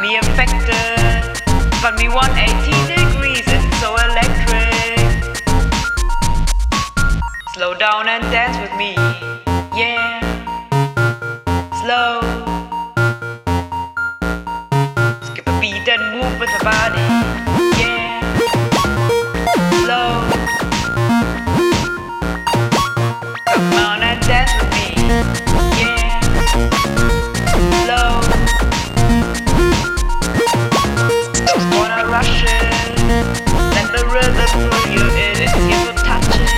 me affected, got me 180 degrees, it's so electric. Slow down and dance with me, yeah. Slow. Skip a beat and move with the body, yeah. Slow. Come on and dance with me, yeah. Slow. Don't wanna rush it, let the rhythm pull you in, it's here to touch it.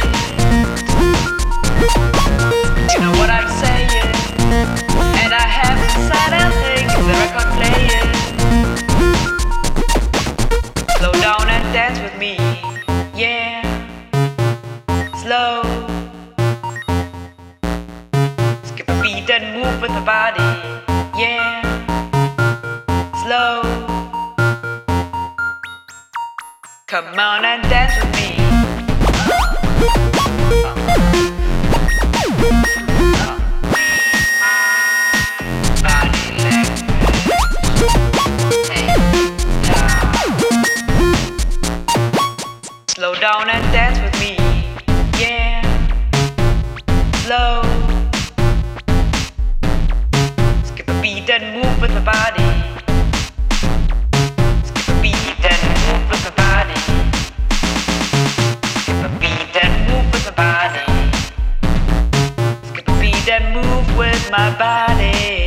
You know what I'm saying, and I haven't said a thing, the record playing. Slow down and dance with me, yeah. Slow. Skip a beat and move with the body, yeah. Slow. Come on and dance with me. Slow down and dance with me, yeah. Slow. Skip a beat and move with the body. Skip a beat and move with the body. Skip a beat and move with the body. Skip a beat and move with my body.